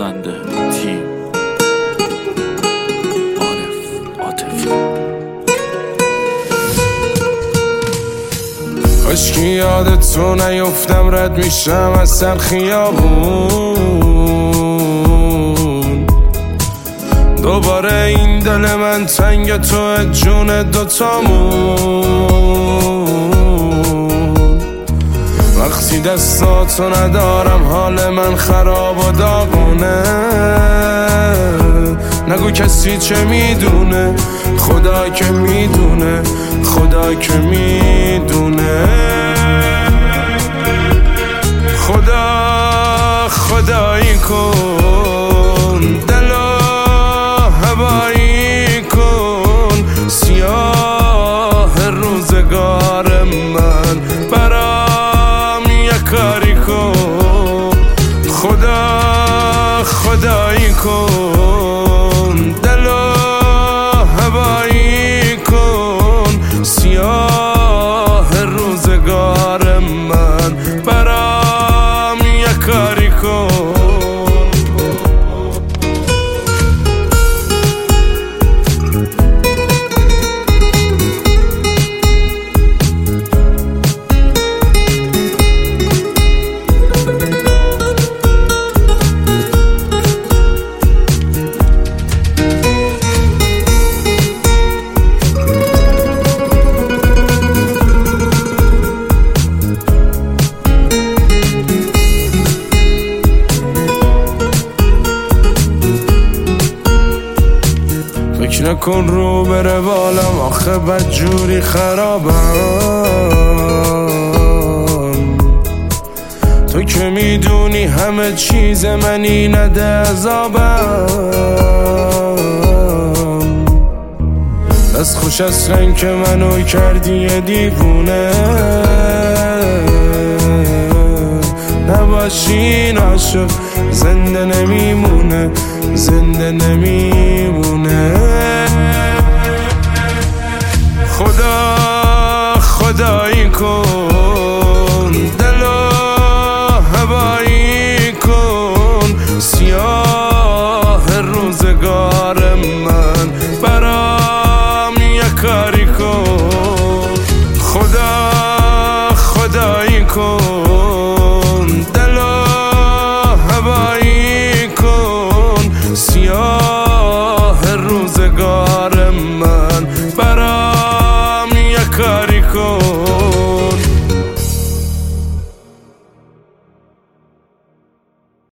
خواننده تیم عارف عاطفی. کاشکی یادت تو نیفتم، رد میشم از سر خیابون. دوباره این دل من تنگ تو جون دوتامون. وقتی دستاتو ندارم حال من خراب و داغونه. نگو کسی چه میدونه، خدا که میدونه، خدا که میدونه. خدایی کن دلو هوایی کن، سیاه روزگار من برام یه کاری کن. خدایی کن دلو هوایی کن، سیاه روزگار من برام یه کاری کن. فکر نکن رو بره بالم، آخه بدجوری خرابم. تو که میدونی همه چیز منی نده عذابم. دست خوش از رنگ که منو کردی یه دیوونه. نباشین عاشق زنده نمیمونه، زنده نمیمونه.